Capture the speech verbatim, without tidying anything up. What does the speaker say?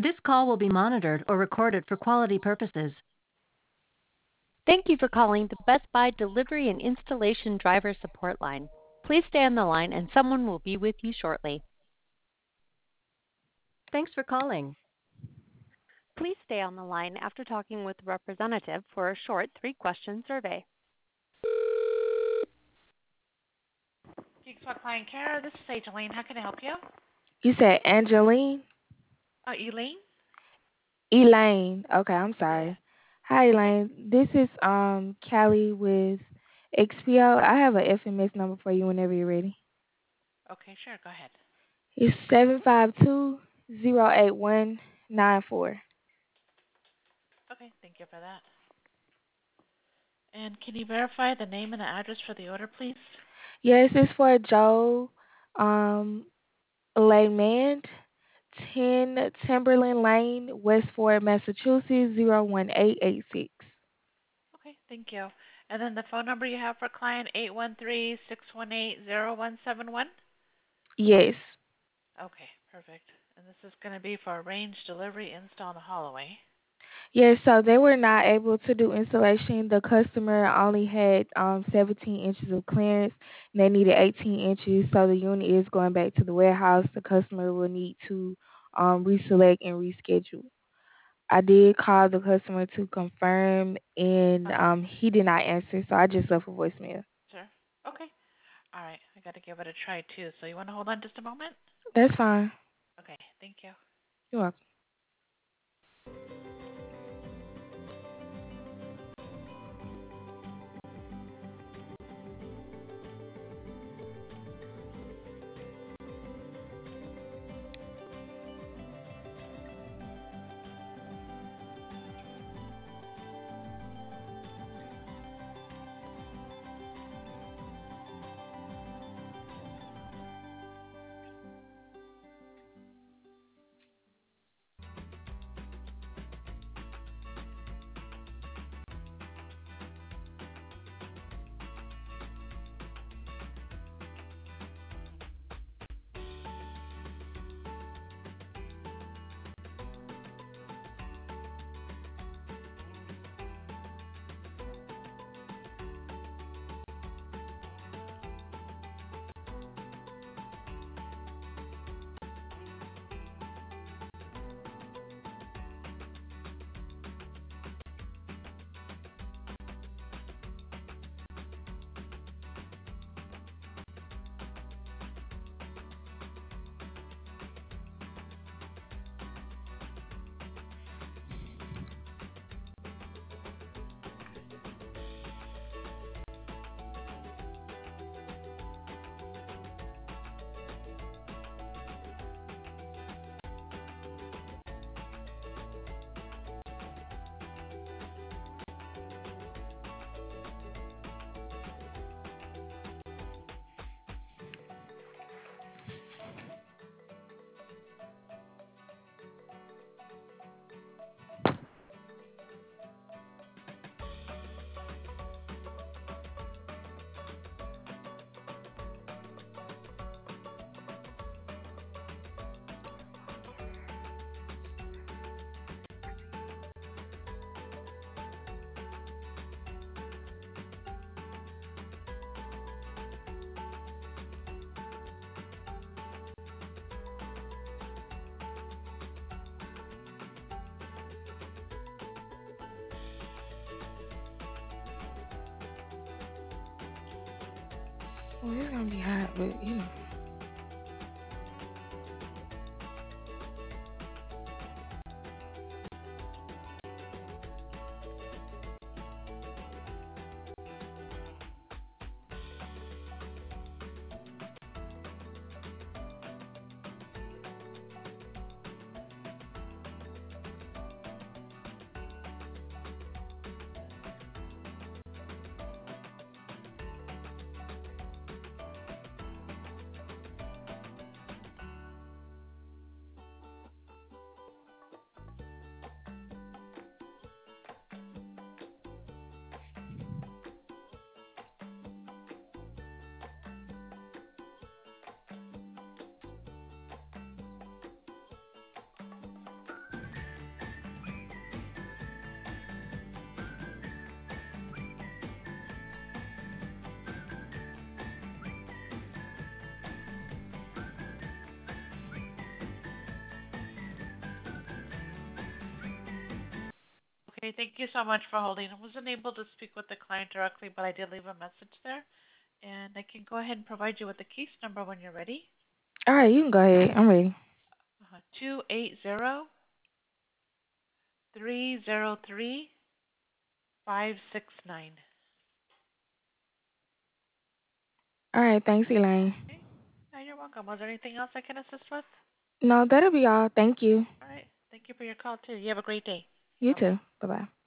This call will be monitored or recorded for quality purposes. Thank you for calling the Best Buy Delivery and Installation Driver Support Line. Please stay on the line and someone will be with you shortly. Thanks for calling. Please stay on the line after talking with a representative for a short three-question survey. Geeks Talk Client Care. This is Angeline. How can I help you? You said Angeline? Uh, Elaine? Elaine. Okay, I'm Yeah. sorry. Hi, Elaine. This is um Callie with X P O. I have a F M S number for you whenever you're ready. Okay, sure. Go ahead. It's seven five two zero eight one nine four. Okay, thank you for that. And can you verify the name and the address for the order, please? Yes, it's for Joe um Layman, ten Timberland Lane, Westford, Massachusetts, zero one eight eight six. Okay, thank you. And then the phone number you have for client, eight one three, six one eight, zero one seven one? Yes. Okay, perfect. And this is going to be for arranged delivery install in the Holloway. Yes, so they were not able to do installation. The customer only had um, seventeen inches of clearance, and they needed eighteen inches. So the unit is going back to the warehouse. The customer will need to um, reselect and reschedule. I did call the customer to confirm, and Uh-huh. um, he did not answer, so I just left a voicemail. Sure. Okay. All right. I got to give it a try, too. So you want to hold on just a moment? That's fine. Okay, thank you. You're welcome. Well, it's going to be hot, but you know. Okay, thank you so much for holding. I wasn't able to speak with the client directly, but I did leave a message there. And I can go ahead and provide you with the case number when you're ready. All right, you can go ahead. I'm ready. Uh, two eight zero, three zero three, five six nine. All right, thanks, Elaine. Okay. Uh, you're welcome. Was there anything else I can assist with? No, that'll be all. Thank you. All right. Thank you for your call, too. You have a great day. You Bye-bye. too. Bye bye.